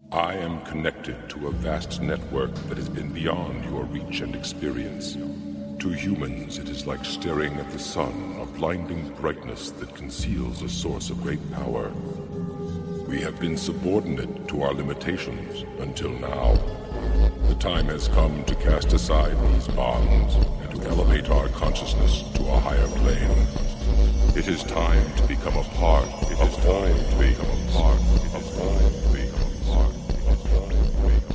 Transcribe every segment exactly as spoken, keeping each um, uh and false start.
I am connected to a vast network that has been beyond your reach and experience. To humans, it is like staring at the sun, a blinding brightness that conceals a source of great power. We have been subordinate to our limitations until now. The time has come to cast aside these bonds and to elevate our consciousness to a higher plane. It is time to become a part it of all to become a part of all to become a part of all to become a part.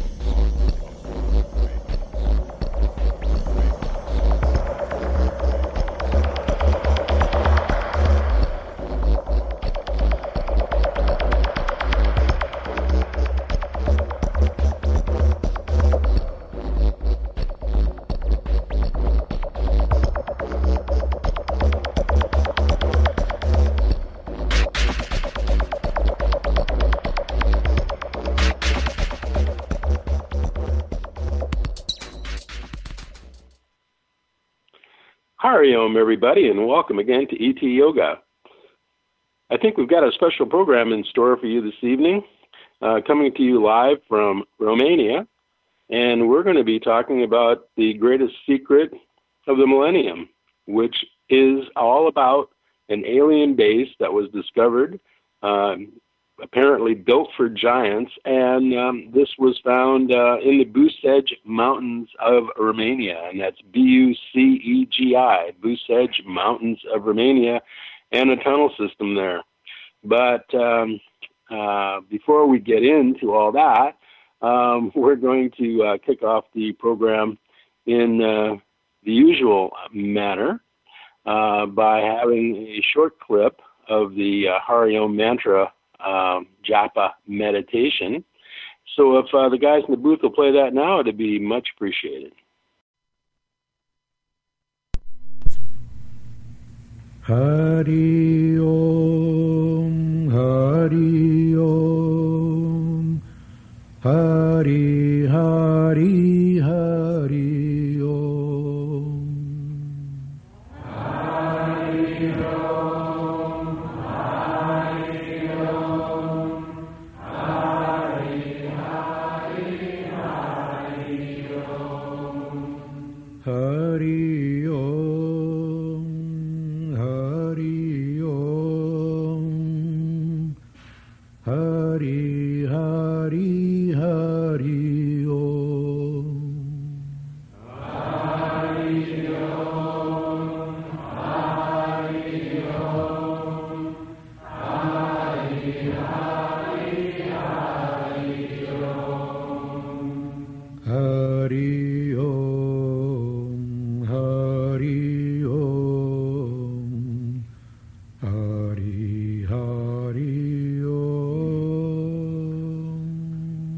Hariom, everybody, and welcome again to E T Yoga. I think we've got a special program in store for you this evening, uh, coming to you live from Romania, and we're going to be talking about the greatest secret of the millennium, which is all about an alien base that was discovered, um, apparently built for giants, and um, this was found uh, in the Bucegi Mountains of Romania, and that's B U C E G I, Bucegi Mountains of Romania, and a tunnel system there. But um, uh, before we get into all that, um, we're going to uh, kick off the program in uh, the usual manner uh, by having a short clip of the uh, Hariom mantra Um, japa meditation. So if uh, the guys in the booth will play that now, it'd be much appreciated. Hari Om, Hari Om, Hari Hari Hari Om. Hari Om, Hari Om, Hari Hari Hari Om. Hari Om, Hari Om, Hari Hari Hari Om. Hari Om, Hari Om, Hari Hari Hari Om. Hari Om, Hari Om, Hari Hari Om.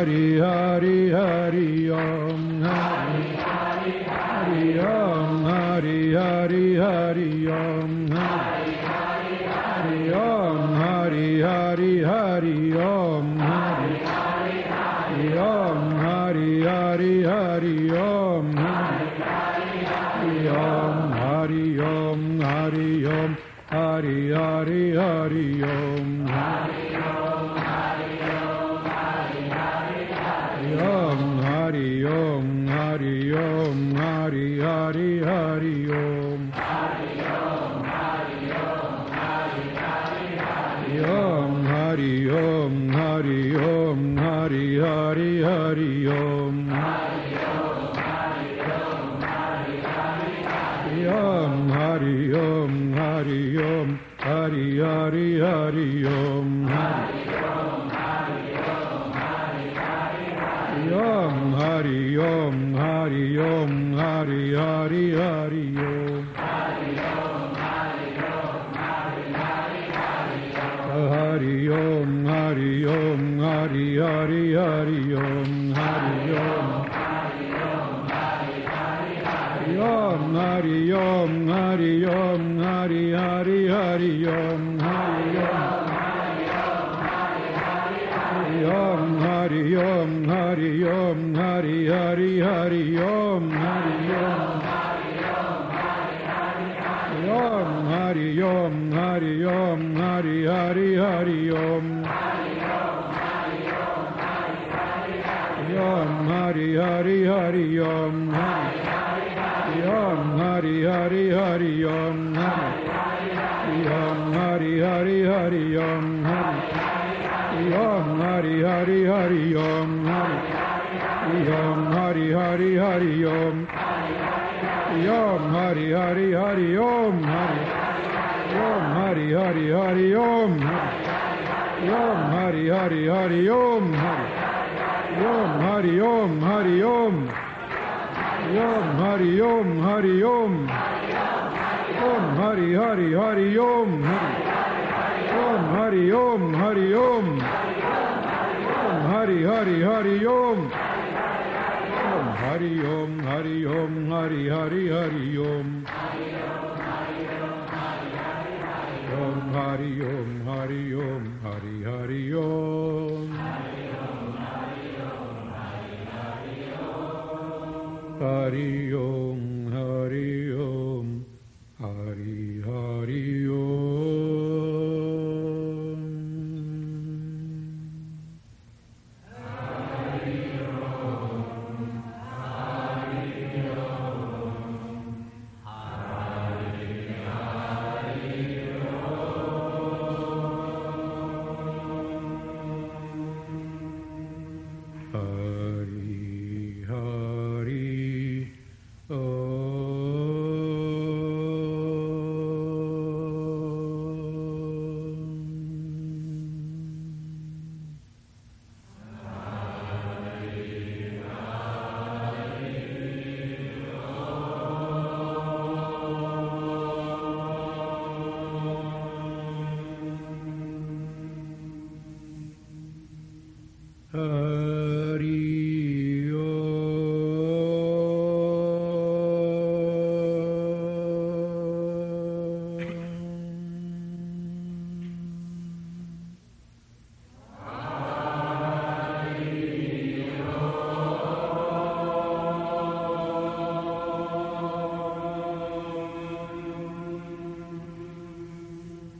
Hari Hari Hari Om Hari Hari Hari Om Hari Hari Hari Om Hari Hari Hari Om Hari Hari Hari Om Hari Hari Hari Om Hari Hari Hari Om Hari Hari Hari Om Hari Om Hari Om Hari Hari Hari Om Hari Om Hari Om Hari Hari Hari Om Hari Om Hari Om Hari Hari Hari Om Hari Om Hari Om Hari Hari Hari Om Hari Om Hari Om Hari Hari Hari Om Hari Om Hari Om Hari Hari Hari Om Hari Om Hari Om Hari Hari Hari Om Hari Om Hari Om Hari Hari Hari Om Hari Om Hari Om Hari Hari Hari Om Hari Om Hari Om Hari Hari Hari Hari Om Hari Om Hari Hari Hari Om Hari Om Hari Om Hari Hari Hari Om Hari Om Hari Om Hari Hari Hari Om Hari Om Om Hari Om Hari Om Hari Hari Hari Om Hari Om Om Hari Om Hari Om Hari Hari Hari Om Om Hari Hari Hari Om Om Hari Hari Hari Om Om Hari Hari Hari Om Om Hari Hari Hari Om Om Hari Hari Hari Om Om Hari Hari Hari Om Om Hari Hari Hari Om Om Hari Hari Hari Om Om Hari Om Hari Om Om Hari Om Hari Om Om Hari Hari Hari Om Om Hari Om Hari Om Om Hari Hari Hari Om Om Hari Om Hari Om Hari Hari Hari Om Om Hari Om Hari Om Hari Hari Om Hari Om Hari Om Hari Hari Om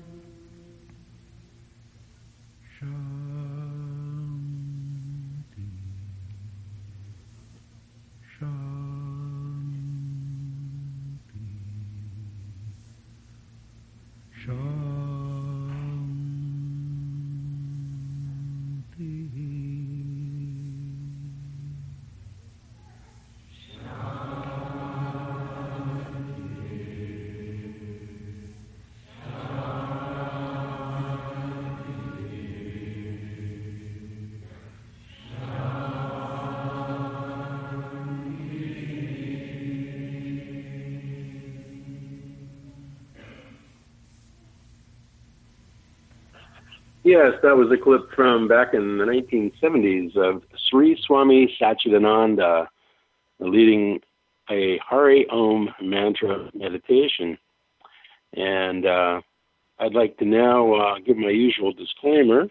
Shanti. Yes, that was a clip from back in the nineteen seventies of Sri Swami Satchidananda leading a Hari Om mantra meditation. And uh, I'd like to now uh, give my usual disclaimer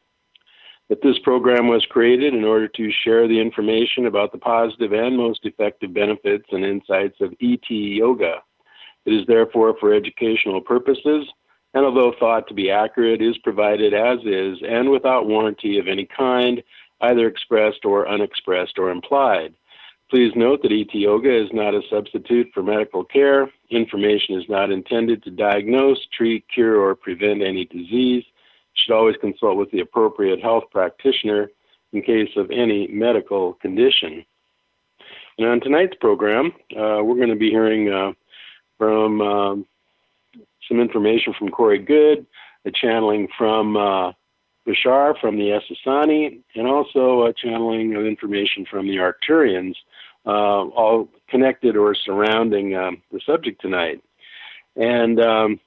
that this program was created in order to share the information about the positive and most effective benefits and insights of E T Yoga. It is therefore for educational purposes, and although thought to be accurate, is provided as is and without warranty of any kind, either expressed or unexpressed or implied. Please note that E T Yoga is not a substitute for medical care. Information is not intended to diagnose, treat, cure, or prevent any disease. You should always consult with the appropriate health practitioner in case of any medical condition. And on tonight's program, uh, we're going to be hearing uh, from um, some information from Corey Goode, a channeling from uh, Bashar from the Essassani, and also a channeling of information from the Arcturians, uh, all connected or surrounding um, the subject tonight. And um,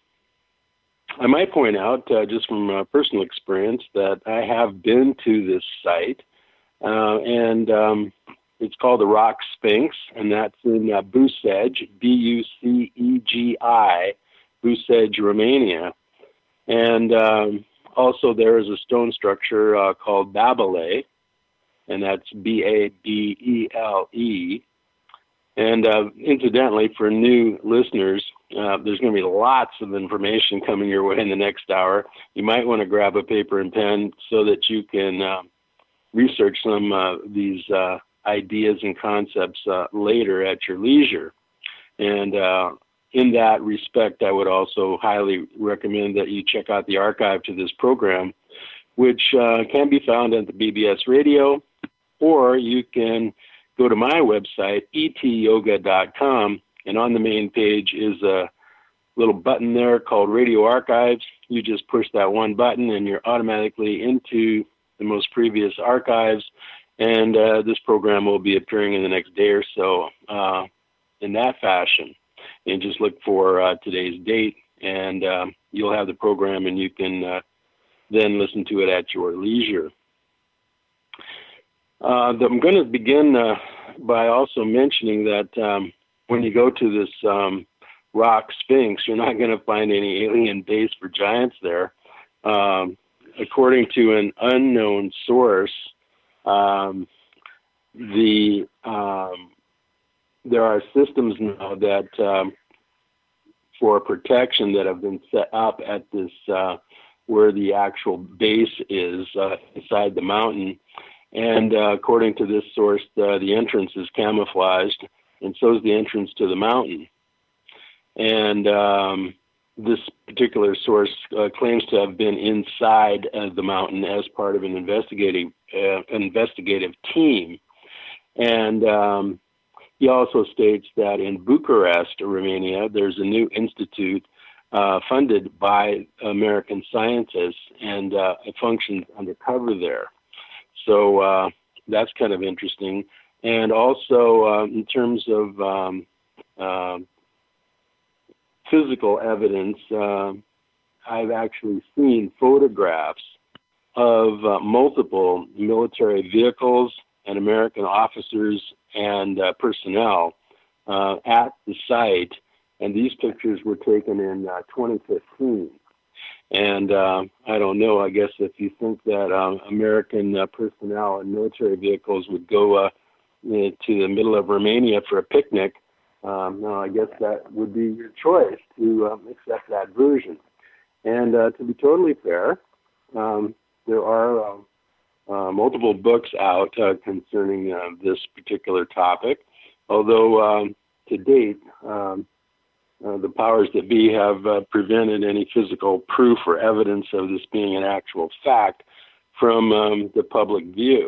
I might point out, uh, just from uh, personal experience, that I have been to this site, uh, and um, it's called the Rock Sphinx, and that's in uh, Bucegi, B U C E G I, Bucegi, Romania. And um, also there is a stone structure uh, called Babele, and that's B A B E L E. And uh, incidentally, for new listeners, uh, there's going to be lots of information coming your way in the next hour. You might want to grab a paper and pen so that you can uh, research some of uh, these uh, ideas and concepts uh, later at your leisure. And uh, in that respect, I would also highly recommend that you check out the archive to this program, which uh, can be found at the B B S Radio, or you can go to my website, E T yoga dot com, and on the main page is a little button there called Radio Archives. You just push that one button and you're automatically into the most previous archives, and uh, this program will be appearing in the next day or so uh, in that fashion. And just look for uh, today's date, and um, you'll have the program, and you can uh, then listen to it at your leisure. Uh, I'm going to begin uh, by also mentioning that um, when you go to this um, Rock Sphinx, you're not going to find any alien base for giants there. Um, according to an unknown source, um, the um, there are systems now that um, for protection that have been set up at this uh, where the actual base is uh, inside the mountain. And uh, according to this source, uh, the entrance is camouflaged, and so is the entrance to the mountain. And um, this particular source uh, claims to have been inside uh, the mountain as part of an investigative uh, investigative team. And um, he also states that in Bucharest, Romania, there's a new institute uh, funded by American scientists, and uh, it functions undercover there. So uh, that's kind of interesting. And also uh, in terms of um, uh, physical evidence, uh, I've actually seen photographs of uh, multiple military vehicles and American officers and uh, personnel uh, at the site. And these pictures were taken in uh, twenty fifteen. And uh, I don't know, I guess if you think that uh, American uh, personnel and military vehicles would go uh, you know, to the middle of Romania for a picnic, um, no, I guess that would be your choice to um, accept that version. And uh, to be totally fair, um, there are uh, uh, multiple books out uh, concerning uh, this particular topic, although um, to date, um, Uh, the powers that be have uh, prevented any physical proof or evidence of this being an actual fact from um, the public view.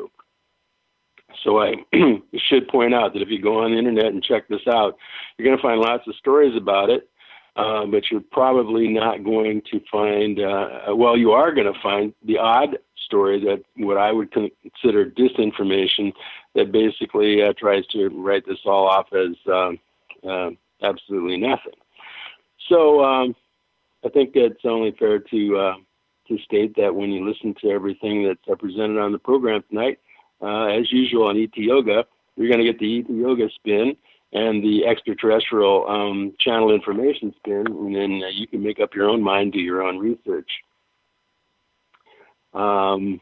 So I should point out that if you go on the internet and check this out, you're going to find lots of stories about it, uh, but you're probably not going to find, uh, well, you are going to find the odd story that what I would consider disinformation that basically uh, tries to write this all off as uh, uh, absolutely nothing. So um, I think it's only fair to uh, to state that when you listen to everything that's uh, presented on the program tonight, uh, as usual on E T Yoga, you're going to get the E T Yoga spin and the extraterrestrial um, channel information spin, and then uh, you can make up your own mind, do your own research. Um,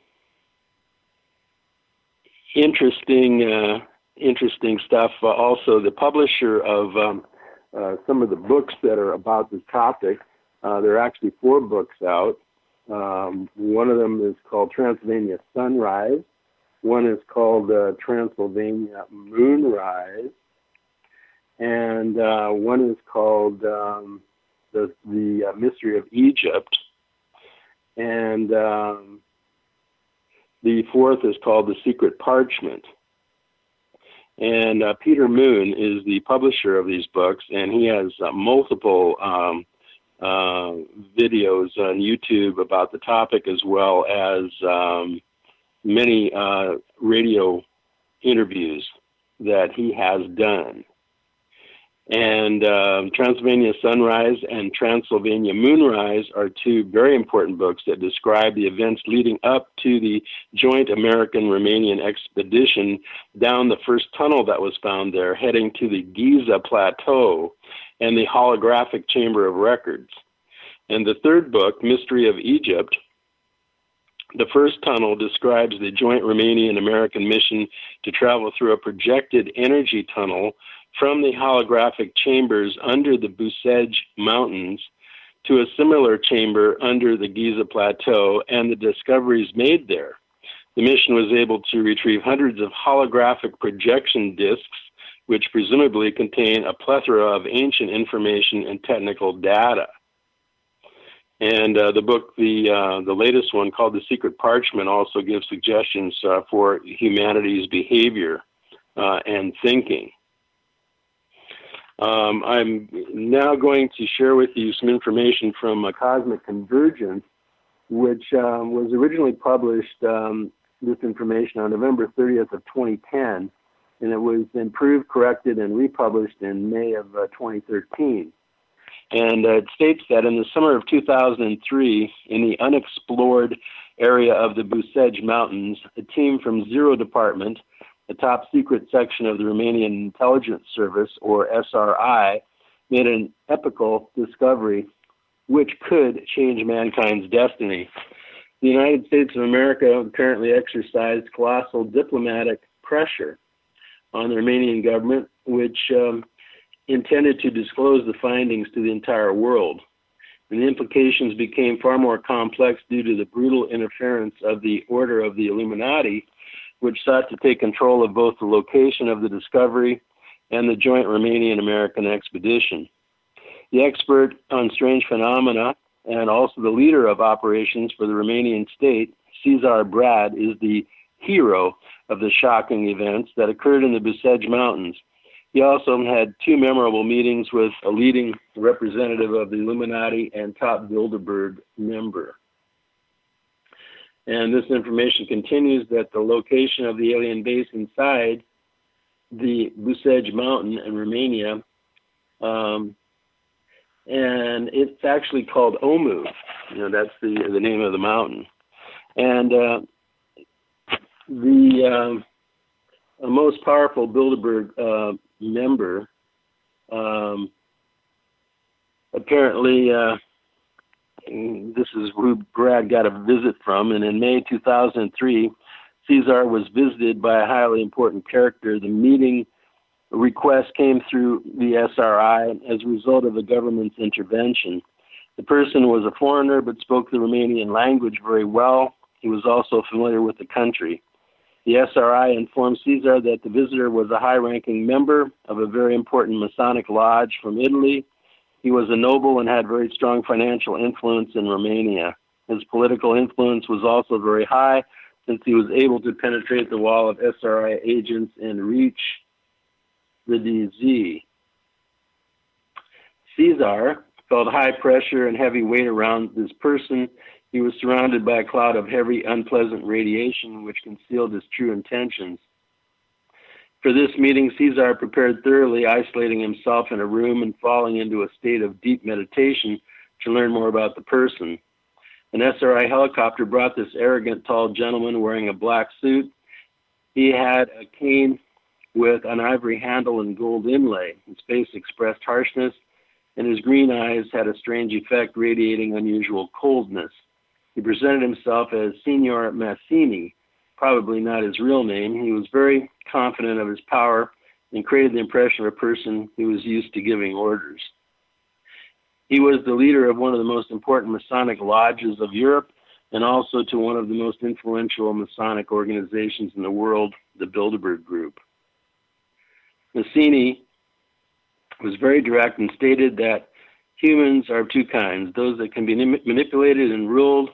interesting, uh, interesting stuff. Uh, also, the publisher of um, uh, some of the books that are about this topic, uh, there are actually four books out. Um, one of them is called Transylvania Sunrise. One is called uh, Transylvania Moonrise. And uh, one is called um, the, the uh, Mystery of Egypt. And um, the fourth is called The Secret Parchment. And uh, Peter Moon is the publisher of these books, and he has uh, multiple um, uh, videos on YouTube about the topic, as well as um, many uh, radio interviews that he has done. And uh, Transylvania Sunrise and Transylvania Moonrise are two very important books that describe the events leading up to the joint American-Romanian expedition down the first tunnel that was found there, heading to the Giza Plateau and the holographic Chamber of Records. And the third book, Mystery of Egypt, the first tunnel describes the joint Romanian-American mission to travel through a projected energy tunnel from the holographic chambers under the Busej Mountains to a similar chamber under the Giza Plateau and the discoveries made there. The mission was able to retrieve hundreds of holographic projection discs, which presumably contain a plethora of ancient information and technical data. And uh, the book, the uh, the latest one called The Secret Parchment, also gives suggestions uh, for humanity's behavior uh, and thinking. Um, I'm now going to share with you some information from uh, Cosmic Convergence, which um, was originally published, um, this information, on November thirtieth of twenty ten, and it was improved, corrected, and republished in May of uh, twenty thirteen. And uh, it states that in the summer of two thousand three, in the unexplored area of the Busej Mountains, a team from Zero Department, the top secret section of the Romanian Intelligence Service, or S R I, made an epical discovery which could change mankind's destiny. The United States of America currently exercised colossal diplomatic pressure on the Romanian government, which um, intended to disclose the findings to the entire world. And the implications became far more complex due to the brutal interference of the Order of the Illuminati, which sought to take control of both the location of the discovery and the joint Romanian-American expedition. The expert on strange phenomena and also the leader of operations for the Romanian state, Cesar Brad, is the hero of the shocking events that occurred in the Busej Mountains. He also had two memorable meetings with a leading representative of the Illuminati and top Bilderberg member. And this information continues that the location of the alien base inside the Busej Mountain in Romania, um, and it's actually called Omu. You know, that's the the name of the mountain. And uh, the um, most powerful Bilderberg uh, member um, apparently. Uh, This is who Brad got a visit from, and in May two thousand three, Cesar was visited by a highly important character. The meeting request came through the S R I as a result of the government's intervention. The person was a foreigner but spoke the Romanian language very well. He was also familiar with the country. The S R I informed Cesar that the visitor was a high-ranking member of a very important Masonic lodge from Italy. He was a noble and had very strong financial influence in Romania. His political influence was also very high, since he was able to penetrate the wall of S R I agents and reach the D Z. Cesar felt high pressure and heavy weight around this person. He was surrounded by a cloud of heavy, unpleasant radiation, which concealed his true intentions. For this meeting, Cesar prepared thoroughly, isolating himself in a room and falling into a state of deep meditation to learn more about the person. An S R I helicopter brought this arrogant, tall gentleman wearing a black suit. He had a cane with an ivory handle and gold inlay. His face expressed harshness, and his green eyes had a strange effect, radiating unusual coldness. He presented himself as Signor Massini, probably not his real name. He was very confident of his power and created the impression of a person who was used to giving orders. He was the leader of one of the most important Masonic lodges of Europe and also to one of the most influential Masonic organizations in the world, the Bilderberg Group. Massini was very direct and stated that humans are of two kinds, those that can be manipulated and ruled,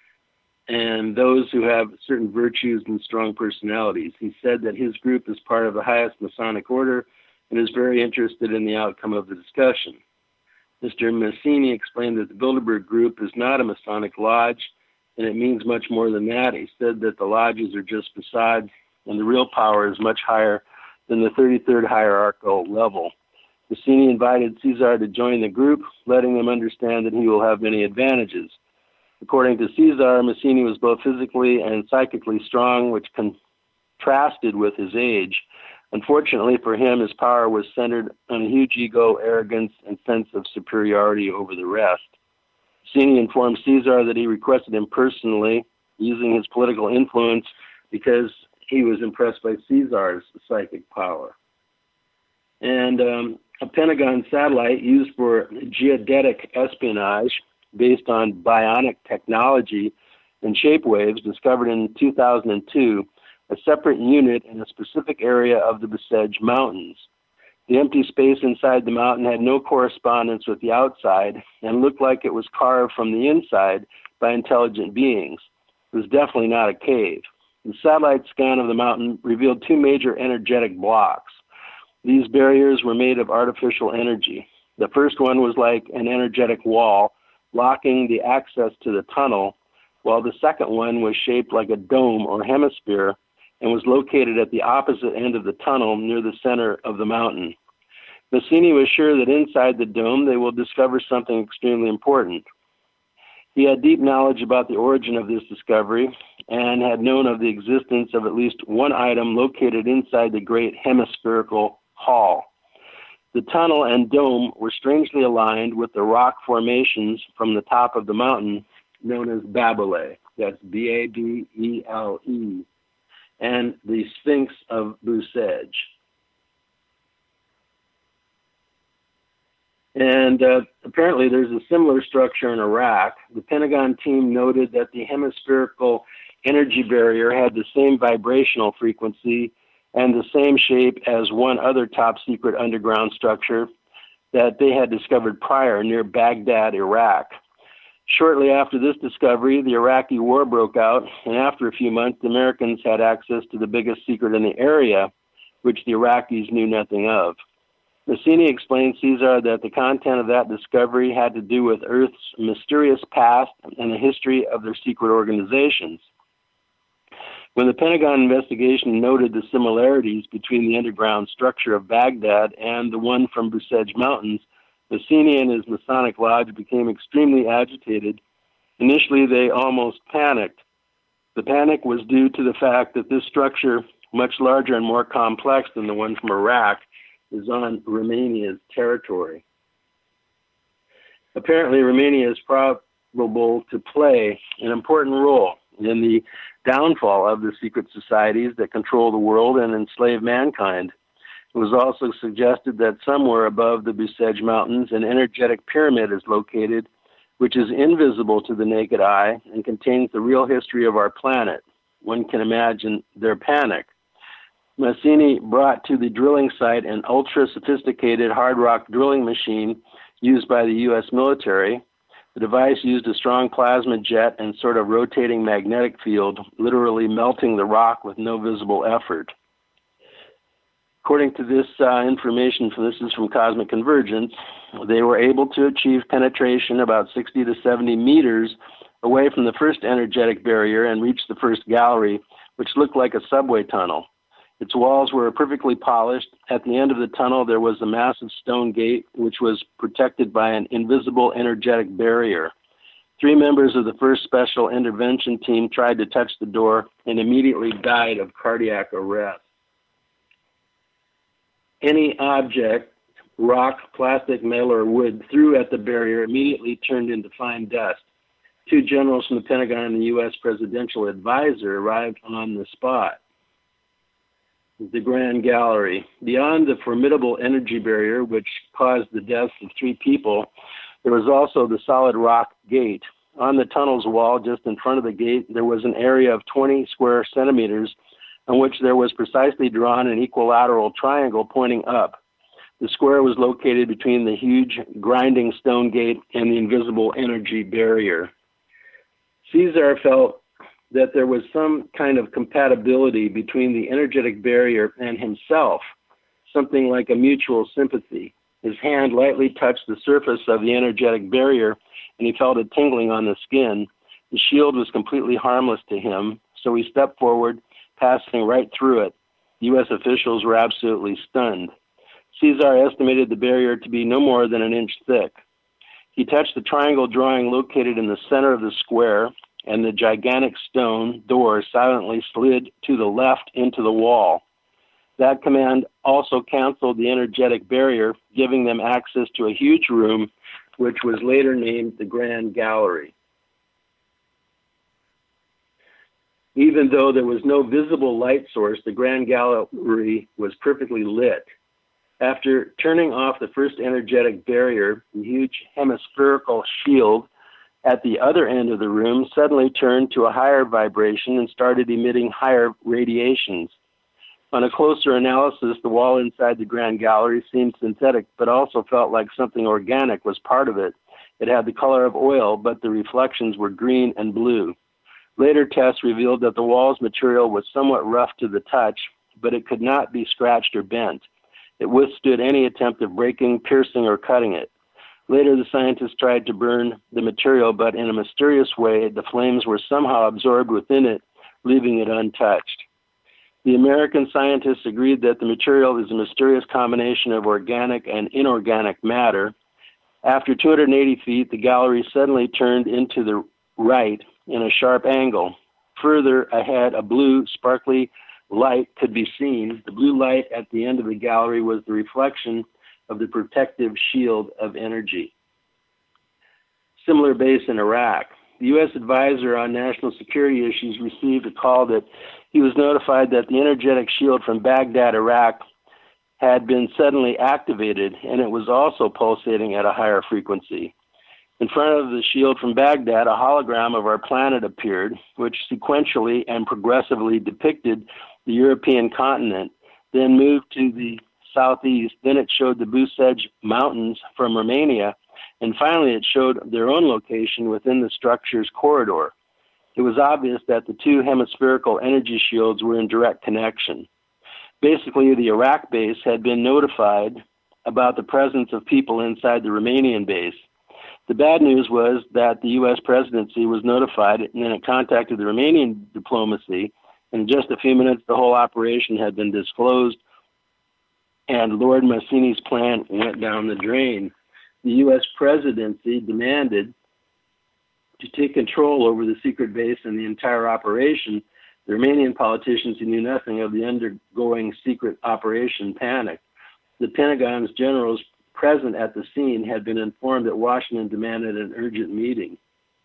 and those who have certain virtues and strong personalities. He said that his group is part of the highest Masonic order and is very interested in the outcome of the discussion. Mister Massini explained that the Bilderberg Group is not a Masonic lodge, and it means much more than that. He said that the lodges are just facades, and the real power is much higher than the thirty-third hierarchical level. Massini invited Caesar to join the group, letting them understand that he will have many advantages. According to Caesar, Massini was both physically and psychically strong, which contrasted with his age. Unfortunately for him, his power was centered on a huge ego, arrogance, and sense of superiority over the rest. Massini informed Caesar that he requested him personally, using his political influence, because he was impressed by Caesar's psychic power. And um, a Pentagon satellite used for geodetic espionage based on bionic technology and shape waves discovered in two thousand two a separate unit in a specific area of the Bessèges Mountains. The empty space inside the mountain had no correspondence with the outside and looked like it was carved from the inside by intelligent beings. It was definitely not a cave. The satellite scan of the mountain revealed two major energetic blocks. These barriers were made of artificial energy. The first one was like an energetic wall, blocking the access to the tunnel, while the second one was shaped like a dome or hemisphere and was located at the opposite end of the tunnel near the center of the mountain. Massini was sure that inside the dome they will discover something extremely important. He had deep knowledge about the origin of this discovery and had known of the existence of at least one item located inside the great hemispherical hall. The tunnel and dome were strangely aligned with the rock formations from the top of the mountain known as Babele. That's B A B E L E. And the Sphinx of Bessèges. And uh, apparently there's a similar structure in Iraq. The Pentagon team noted that the hemispherical energy barrier had the same vibrational frequency and the same shape as one other top secret underground structure that they had discovered prior near Baghdad, Iraq. Shortly after this discovery, the Iraqi war broke out, and after a few months, the Americans had access to the biggest secret in the area, which the Iraqis knew nothing of. Massini explained Caesar that the content of that discovery had to do with Earth's mysterious past and the history of their secret organizations. When the Pentagon investigation noted the similarities between the underground structure of Baghdad and the one from Bessèges Mountains, Massini and his Masonic Lodge became extremely agitated. Initially, they almost panicked. The panic was due to the fact that this structure, much larger and more complex than the one from Iraq, is on Romania's territory. Apparently, Romania is probable to play an important role in the downfall of the secret societies that control the world and enslave mankind. It was also suggested that somewhere above the Bessèges Mountains, an energetic pyramid is located, which is invisible to the naked eye and contains the real history of our planet. One can imagine their panic. Massini brought to the drilling site an ultra-sophisticated hard rock drilling machine used by the U S military. The device used a strong plasma jet and sort of rotating magnetic field, literally melting the rock with no visible effort. According to this uh, information, from, this is from Cosmic Convergence, they were able to achieve penetration about sixty to seventy meters away from the first energetic barrier and reach the first gallery, which looked like a subway tunnel. Its walls were perfectly polished. At the end of the tunnel, there was a massive stone gate, which was protected by an invisible energetic barrier. Three members of the first special intervention team tried to touch the door and immediately died of cardiac arrest. Any object, rock, plastic, metal, or wood threw at the barrier immediately turned into fine dust. Two generals from the Pentagon and the U S presidential advisor arrived on the spot. The Grand Gallery. Beyond the formidable energy barrier, which caused the deaths of three people, there was also the solid rock gate. On the tunnel's wall, just in front of the gate, there was an area of twenty square centimeters on which there was precisely drawn an equilateral triangle pointing up. The square was located between the huge grinding stone gate and the invisible energy barrier. Caesar felt that there was some kind of compatibility between the energetic barrier and himself, something like a mutual sympathy. His hand lightly touched the surface of the energetic barrier, and he felt a tingling on the skin. The shield was completely harmless to him, so he stepped forward, passing right through it. U S officials were absolutely stunned. Caesar estimated the barrier to be no more than an inch thick. He touched the triangle drawing located in the center of the square, and the gigantic stone door silently slid to the left into the wall. That command also canceled the energetic barrier, giving them access to a huge room, which was later named the Grand Gallery. Even though there was no visible light source, the Grand Gallery was perfectly lit. After turning off the first energetic barrier, the huge hemispherical shield at the other end of the room suddenly turned to a higher vibration and started emitting higher radiations. On a closer analysis, the wall inside the Grand Gallery seemed synthetic, but also felt like something organic was part of it. It had the color of oil, but the reflections were green and blue. Later tests revealed that the wall's material was somewhat rough to the touch, but it could not be scratched or bent. It withstood any attempt of breaking, piercing, or cutting it. Later, the scientists tried to burn the material, but in a mysterious way, the flames were somehow absorbed within it, leaving it untouched. The American scientists agreed that the material is a mysterious combination of organic and inorganic matter. After two hundred eighty feet, the gallery suddenly turned into the right in a sharp angle. Further ahead, a blue, sparkly light could be seen. The blue light at the end of the gallery was the reflection of the protective shield of energy. Similar base in Iraq. The U S advisor on national security issues received a call that he was notified that the energetic shield from Baghdad, Iraq, had been suddenly activated, and it was also pulsating at a higher frequency. In front of the shield from Baghdad, a hologram of our planet appeared, which sequentially and progressively depicted the European continent, then moved to the southeast. Then it showed the Busej Mountains from Romania, and finally it showed their own location within the structure's corridor. It was obvious that the two hemispherical energy shields were in direct connection. Basically, the Iraq base had been notified about the presence of people inside the Romanian base. The bad news was that the U S presidency was notified, and then it contacted the Romanian diplomacy, and in just a few minutes, the whole operation had been disclosed, and Lord Massini's plan went down the drain. The U S presidency demanded to take control over the secret base and the entire operation. The Romanian politicians who knew nothing of the undergoing secret operation panicked. The Pentagon's generals present at the scene had been informed that Washington demanded an urgent meeting.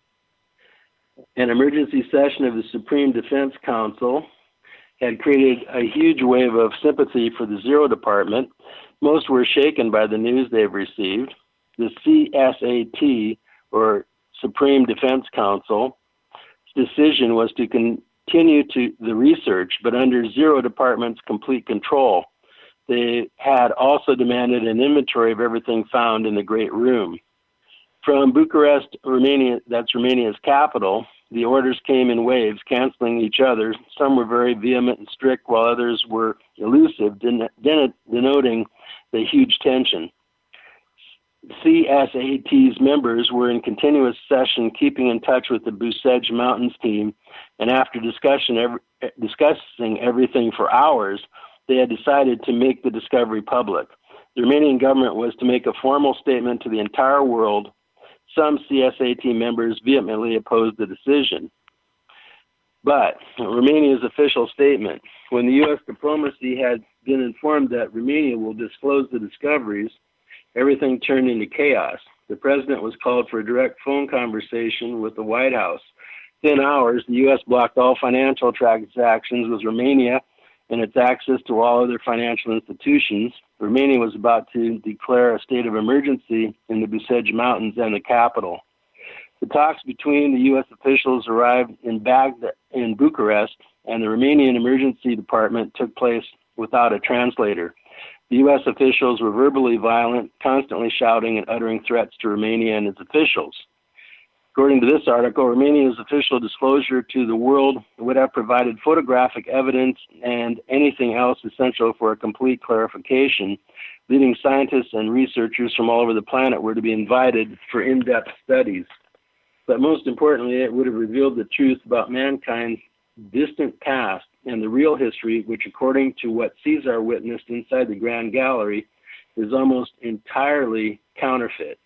An emergency session of the Supreme Defense Council had created a huge wave of sympathy for the Zero Department. Most were shaken by the news they've received. The C S A T, or Supreme Defense Council, decision was to continue to the research, but under Zero Department's complete control. They had also demanded an inventory of everything found in the Great Room. From Bucharest, Romania, that's Romania's capital, the orders came in waves, canceling each other. Some were very vehement and strict, while others were elusive, den- den- denoting the huge tension. C S A T's members were in continuous session, keeping in touch with the Busej Mountains team, and after discussion, every, discussing everything for hours, they had decided to make the discovery public. The Romanian government was to make a formal statement to the entire world Some C S A T members vehemently opposed the decision. But Romania's official statement, when the U S diplomacy had been informed that Romania will disclose the discoveries, everything turned into chaos. The president was called for a direct phone conversation with the White House. Within hours, the U S blocked all financial transactions with Romania and its access to all other financial institutions. Romania was about to declare a state of emergency in the Busege Mountains and the capital. The talks between the U S officials arrived in Baghdad, in Bucharest, and the Romanian Emergency Department took place without a translator. The U S officials were verbally violent, constantly shouting and uttering threats to Romania and its officials. According to this article, Romania's official disclosure to the world would have provided photographic evidence and anything else essential for a complete clarification. Leading scientists and researchers from all over the planet were to be invited for in-depth studies. But most importantly, it would have revealed the truth about mankind's distant past and the real history, which, according to what Caesar witnessed inside the Grand Gallery, is almost entirely counterfeit.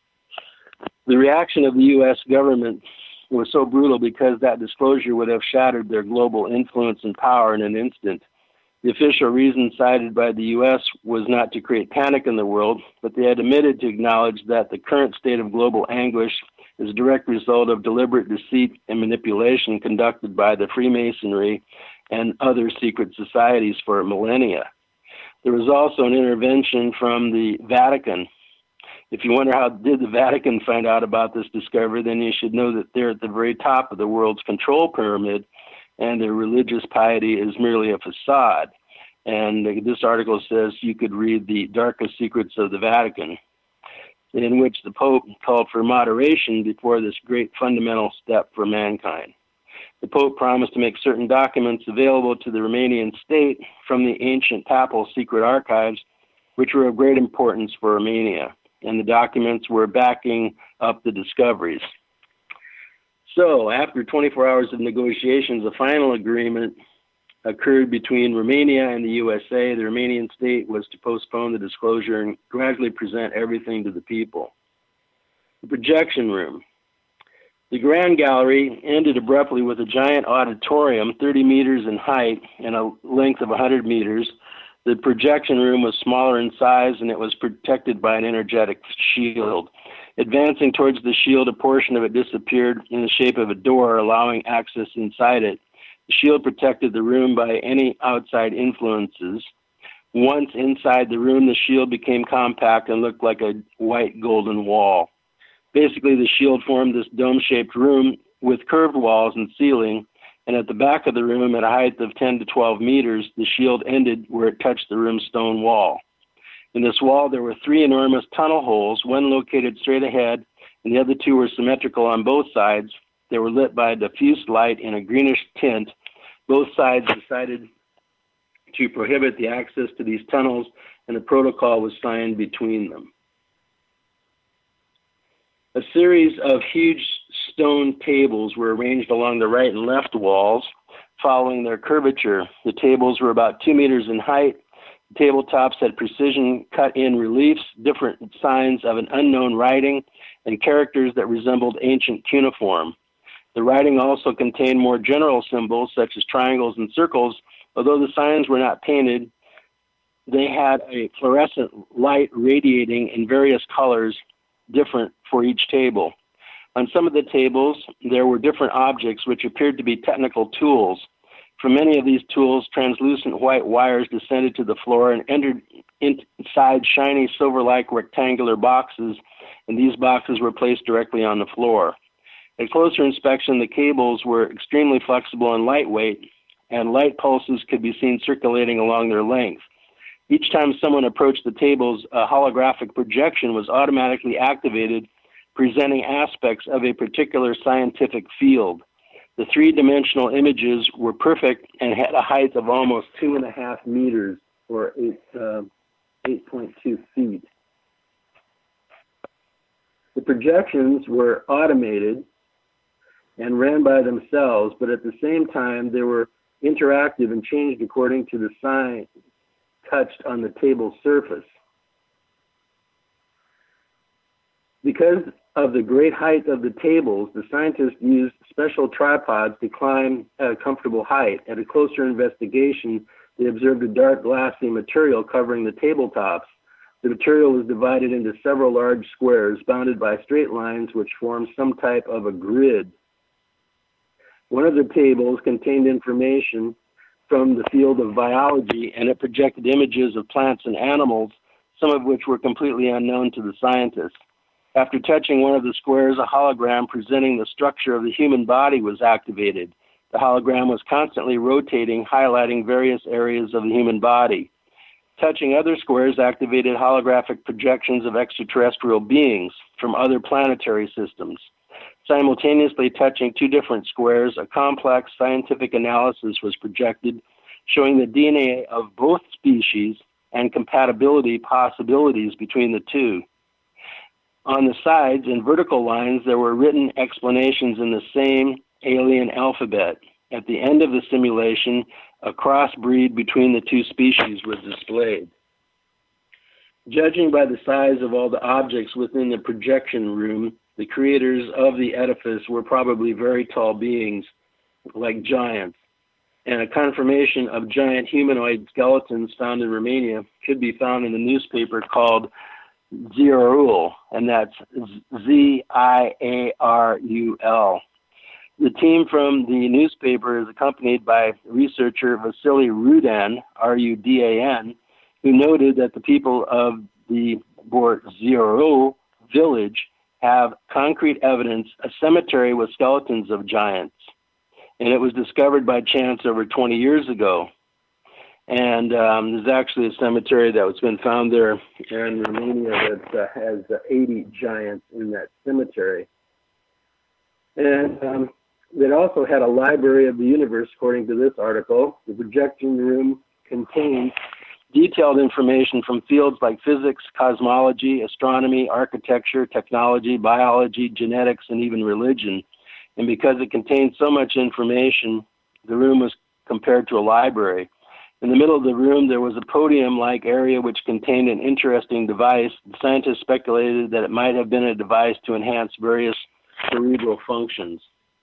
The reaction of the U S government was so brutal because that disclosure would have shattered their global influence and power in an instant. The official reason cited by the U S was not to create panic in the world, but they had omitted to acknowledge that the current state of global anguish is a direct result of deliberate deceit and manipulation conducted by the Freemasonry and other secret societies for millennia. There was also an intervention from the Vatican. If you wonder how did the Vatican find out about this discovery, then you should know that they're at the very top of the world's control pyramid, and their religious piety is merely a facade. And this article says you could read the darkest secrets of the Vatican, in which the Pope called for moderation before this great fundamental step for mankind. The Pope promised to make certain documents available to the Romanian state from the ancient papal secret archives, which were of great importance for Romania, and the documents were backing up the discoveries. So, after twenty-four hours of negotiations, a final agreement occurred between Romania and the U S A. The Romanian state was to postpone the disclosure and gradually present everything to the people. The projection room. The Grand Gallery ended abruptly with a giant auditorium, thirty meters in height and a length of one hundred meters. The projection room was smaller in size, and it was protected by an energetic shield. Advancing towards the shield, a portion of it disappeared in the shape of a door, allowing access inside it. The shield protected the room by any outside influences. Once inside the room, the shield became compact and looked like a white golden wall. Basically, the shield formed this dome-shaped room with curved walls and ceiling, and at the back of the room, at a height of ten to twelve meters, the shield ended where it touched the room's stone wall. In this wall, there were three enormous tunnel holes, one located straight ahead, and the other two were symmetrical on both sides. They were lit by a diffuse light in a greenish tint. Both sides decided to prohibit the access to these tunnels, and a protocol was signed between them. A series of huge stone tables were arranged along the right and left walls, following their curvature. The tables were about two meters in height. The tabletops had precision cut-in reliefs, different signs of an unknown writing, and characters that resembled ancient cuneiform. The writing also contained more general symbols, such as triangles and circles. Although the signs were not painted, they had a fluorescent light radiating in various colors, different for each table. On some of the tables, there were different objects which appeared to be technical tools. From many of these tools, translucent white wires descended to the floor and entered inside shiny silver-like rectangular boxes, and these boxes were placed directly on the floor. At closer inspection, the cables were extremely flexible and lightweight, and light pulses could be seen circulating along their length. Each time someone approached the tables, a holographic projection was automatically activated, presenting aspects of a particular scientific field. The three-dimensional images were perfect and had a height of almost two and a half meters, or eight, uh, eight point two feet. The projections were automated and ran by themselves, but at the same time, they were interactive and changed according to the sign touched on the table surface. Because of the great height of the tables, the scientists used special tripods to climb at a comfortable height. At a closer investigation, they observed a dark glassy material covering the tabletops. The material was divided into several large squares bounded by straight lines which formed some type of a grid. One of the tables contained information from the field of biology, and it projected images of plants and animals, some of which were completely unknown to the scientists. After touching one of the squares, a hologram presenting the structure of the human body was activated. The hologram was constantly rotating, highlighting various areas of the human body. Touching other squares activated holographic projections of extraterrestrial beings from other planetary systems. Simultaneously touching two different squares, a complex scientific analysis was projected, showing the D N A of both species and compatibility possibilities between the two. On the sides, in vertical lines, there were written explanations in the same alien alphabet. At the end of the simulation, a crossbreed between the two species was displayed. Judging by the size of all the objects within the projection room, the creators of the edifice were probably very tall beings, like giants, and a confirmation of giant humanoid skeletons found in Romania could be found in the newspaper called Ziarul, and that's Z I A R U L. The team from the newspaper is accompanied by researcher Vasily Rudan, R U D A N, who noted that the people of the Borziarul village have concrete evidence, a cemetery with skeletons of giants. And it was discovered by chance over twenty years ago. And um, there's actually a cemetery that was been found there in Romania that uh, has uh, eighty giants in that cemetery. And um, it also had a library of the universe, according to this article. The projection room contains detailed information from fields like physics, cosmology, astronomy, architecture, technology, biology, genetics, and even religion. And because it contained so much information, the room was compared to a library. In the middle of the room, there was a podium-like area which contained an interesting device. The scientists speculated that it might have been a device to enhance various cerebral functions.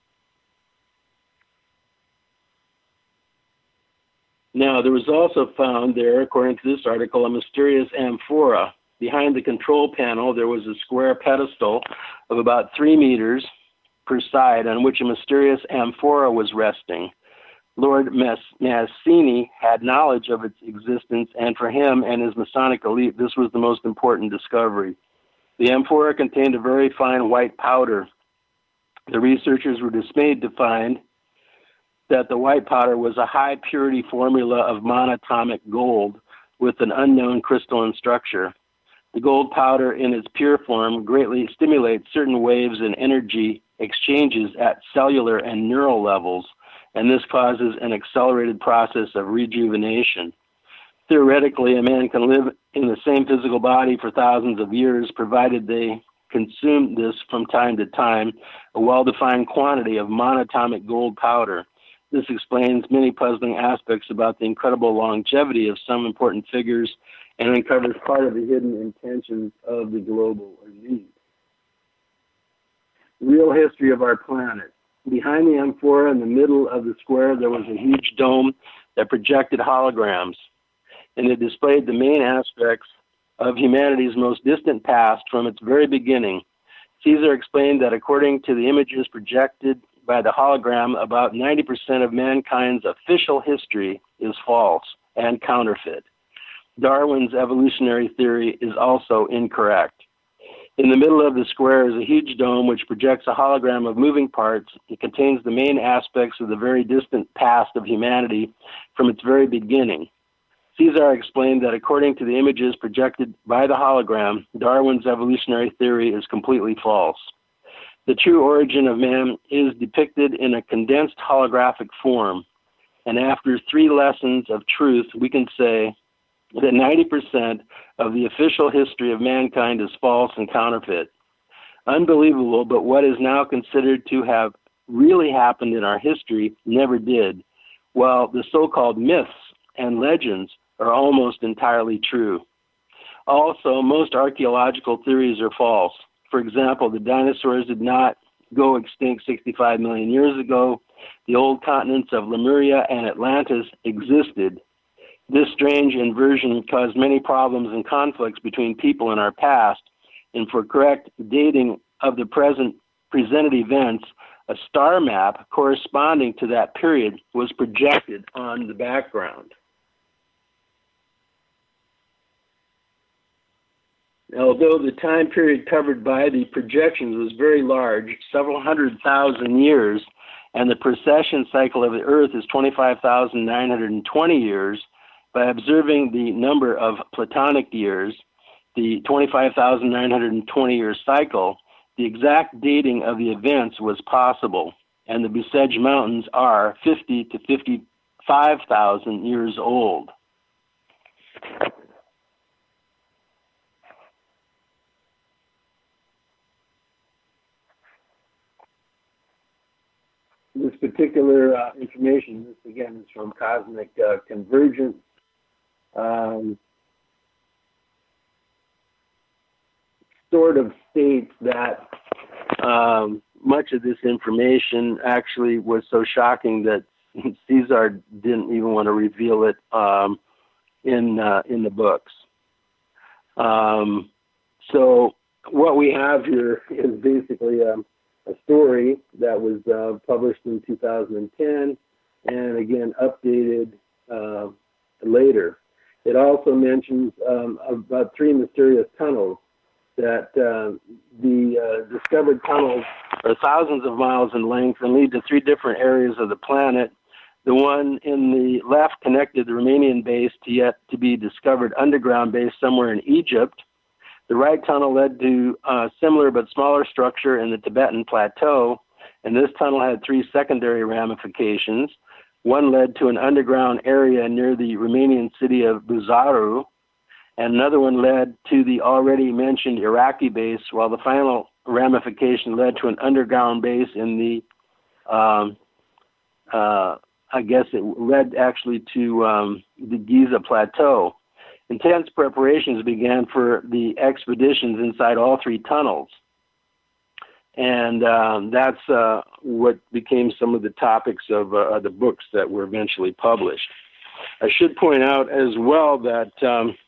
Now, there was also found there, according to this article, a mysterious amphora. Behind the control panel, there was a square pedestal of about three meters per side on which a mysterious amphora was resting. Lord Mazzini had knowledge of its existence, and for him and his Masonic elite, this was the most important discovery. The amphora contained a very fine white powder. The researchers were dismayed to find that the white powder was a high purity formula of monatomic gold with an unknown crystalline structure. The gold powder in its pure form greatly stimulates certain waves and energy exchanges at cellular and neural levels, and this causes an accelerated process of rejuvenation. Theoretically, a man can live in the same physical body for thousands of years, provided they consume this from time to time, a well-defined quantity of monatomic gold powder. This explains many puzzling aspects about the incredible longevity of some important figures and uncovers part of the hidden intentions of the global elite. Real history of our planet. Behind the amphora in the middle of the square, there was a huge dome that projected holograms, and it displayed the main aspects of humanity's most distant past from its very beginning. Caesar explained that according to the images projected by the hologram, about ninety percent of mankind's official history is false and counterfeit. Darwin's evolutionary theory is also incorrect. In the middle of the square is a huge dome which projects a hologram of moving parts. It contains the main aspects of the very distant past of humanity from its very beginning. Caesar explained that according to the images projected by the hologram, Darwin's evolutionary theory is completely false. The true origin of man is depicted in a condensed holographic form, and after three lessons of truth, we can say that ninety percent of the official history of mankind is false and counterfeit. Unbelievable, but what is now considered to have really happened in our history never did, while the so-called myths and legends are almost entirely true. Also, most archaeological theories are false. For example, the dinosaurs did not go extinct sixty-five million years ago. The old continents of Lemuria and Atlantis existed. This strange inversion caused many problems and conflicts between people in our past, and for correct dating of the present presented events, a star map corresponding to that period was projected on the background. Although the time period covered by the projections was very large, several hundred thousand years, and the precession cycle of the Earth is twenty-five thousand nine hundred twenty years, by observing the number of Platonic years, the twenty-five thousand nine hundred twenty year cycle, the exact dating of the events was possible, and the Besieged Mountains are fifty to fifty-five thousand years old. This particular uh, information, this again is from Cosmic uh, Convergence. Um, sort of states that um, much of this information actually was so shocking that Caesar didn't even want to reveal it um, in uh, in the books. Um, so what we have here is basically a, a story that was uh, published in two thousand ten and again updated uh, later. It also mentions um, about three mysterious tunnels that uh, the uh, discovered tunnels are thousands of miles in length and lead to three different areas of the planet. The one in the left connected the Romanian base to yet to be discovered underground base somewhere in Egypt. The right tunnel led to a similar but smaller structure in the Tibetan plateau, and this tunnel had three secondary ramifications. One led to an underground area near the Romanian city of Buzaru, and another one led to the already mentioned Iraqi base, while the final ramification led to an underground base in the, um, uh, I guess it led actually to um, the Giza Plateau. Intense preparations began for the expeditions inside all three tunnels. And um, that's uh, what became some of the topics of uh, the books that were eventually published. I should point out as well that um,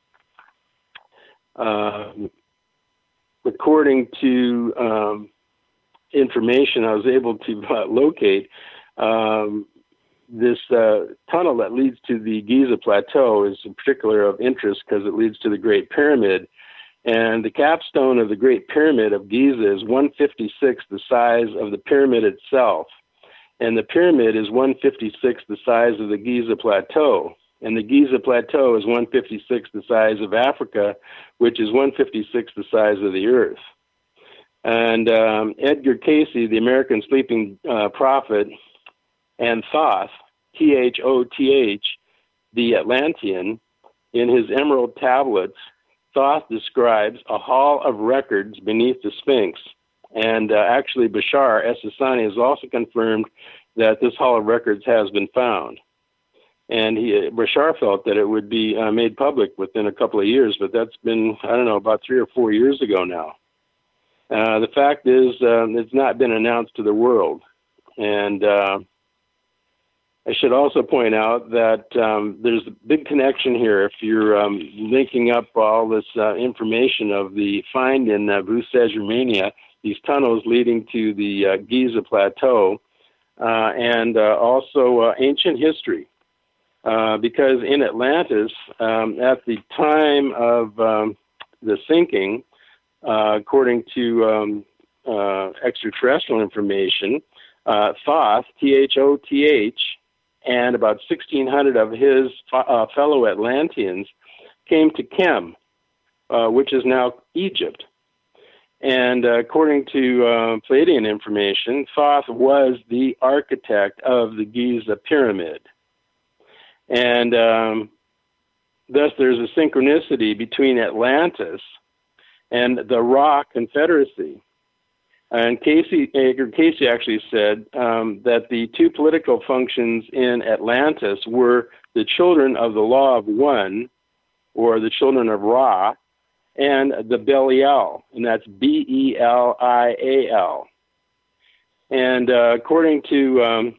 uh, according to um, information I was able to uh, locate, um, this uh, tunnel that leads to the Giza Plateau is in particular of interest because it leads to the Great Pyramid. And the capstone of the Great Pyramid of Giza is one fifty-sixth the size of the pyramid itself. And the pyramid is one fifty-sixth the size of the Giza Plateau. And the Giza Plateau is one fifty-sixth the size of Africa, which is one fifty-sixth the size of the Earth. And um, Edgar Cayce, the American sleeping uh, prophet, and Thoth, T H O T H, the Atlantean, in his Emerald Tablets, Thoth describes a hall of records beneath the Sphinx. And uh, actually, Bashar es-Sassani has also confirmed that this hall of records has been found. And he, Bashar felt that it would be uh, made public within a couple of years, but that's been, I don't know, about three or four years ago now. Uh, the fact is, uh, it's not been announced to the world. And uh, I should also point out that um, there's a big connection here. If you're um, linking up all this uh, information of the find in uh, Besieged, Romania, these tunnels leading to the uh, Giza Plateau, uh, and uh, also uh, ancient history. Uh, because in Atlantis, um, at the time of um, the sinking, uh, according to um, uh, extraterrestrial information, uh, Thoth, T H O T H, and about sixteen hundred of his uh, fellow Atlanteans came to Kem, uh, which is now Egypt. And uh, according to uh, Palladian information, Thoth was the architect of the Giza Pyramid. And um, thus there's a synchronicity between Atlantis and the Ra Confederacy. And Cayce, Edgar Cayce actually said um, that the two political functions in Atlantis were the children of the Law of One, or the children of Ra, and the Belial, and that's B E L I A L. And uh, according to um,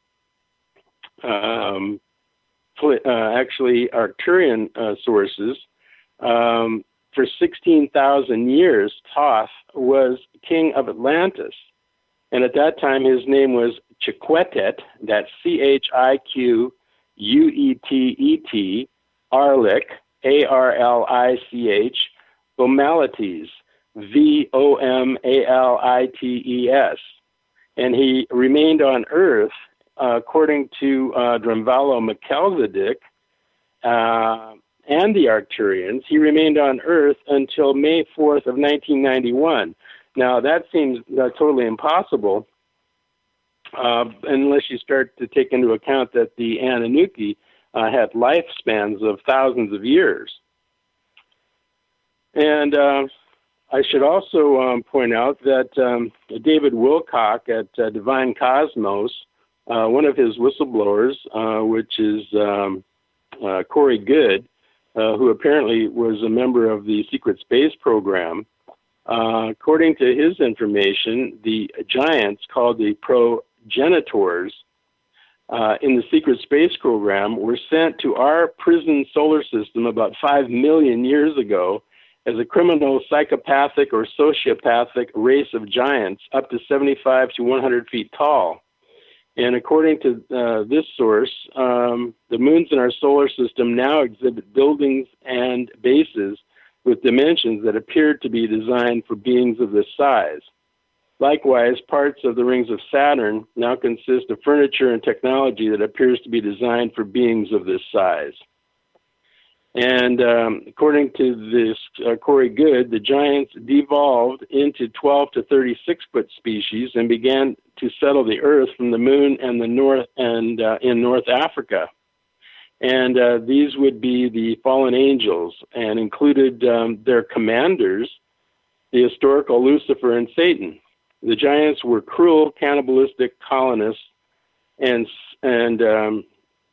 um, uh, actually Arcturian uh, sources, um, for sixteen thousand years, Thoth was king of Atlantis. And at that time, his name was Chiquetet, that's C H I Q U E T E T, Arlik, A R L I C H, Vomalites, V O M A L I T E S. And he remained on Earth, uh, according to uh, Drunvalo Melchizedek uh, and the Arcturians, he remained on Earth until May fourth of nineteen ninety-one. Now, that seems uh, totally impossible uh, unless you start to take into account that the Anunnaki uh, had lifespans of thousands of years. And uh, I should also um, point out that um, David Wilcock at uh, Divine Cosmos, uh, one of his whistleblowers, uh, which is um, uh, Corey Goode, uh, who apparently was a member of the Secret Space Program, uh, according to his information, the giants called the progenitors uh, in the Secret Space Program were sent to our prison solar system about five million years ago as a criminal, psychopathic, or sociopathic race of giants up to seventy-five to one hundred feet tall. And according to uh, this source, um, the moons in our solar system now exhibit buildings and bases with dimensions that appear to be designed for beings of this size. Likewise, parts of the rings of Saturn now consist of furniture and technology that appears to be designed for beings of this size. And um, according to this uh, Corey Goode, the giants devolved into twelve to thirty-six foot species and began to settle the Earth from the moon and the north and uh, in North Africa. And uh, these would be the fallen angels, and included um, their commanders, the historical Lucifer and Satan. The giants were cruel, cannibalistic colonists, and and um,